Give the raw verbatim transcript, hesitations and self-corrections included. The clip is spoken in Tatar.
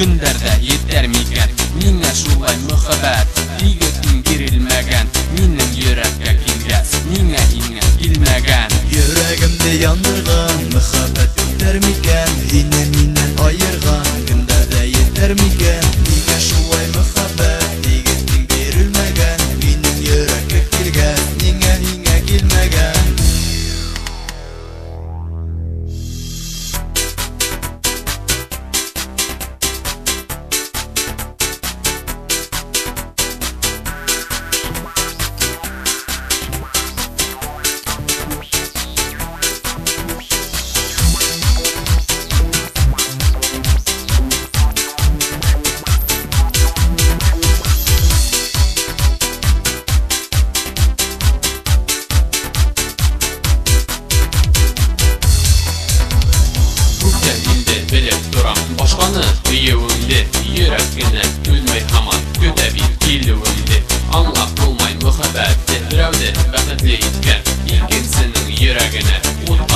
Көндәрдә етәр микән миңа шулай мөхәббәт? Егетең бирелмәгән минем йөрәккә килгәс, миңа иңә килмәгән. Йөрәгемне яндырган мөхәббәт итәр микән? Һине миннән аерган көндәрдә етәр микән? Миңа шулай мөхәббәт егетең бирелмәгән минем йөрәккә килгәс, миңа иңә килмәгән. Башканы көйеүеңде, йөрәк кенә түзмәй һаман көтә бит килүеңде. Аңлап булмай мөхәббәтте берәүде бәхетле иткән, икенчесенең йөрәгенә ут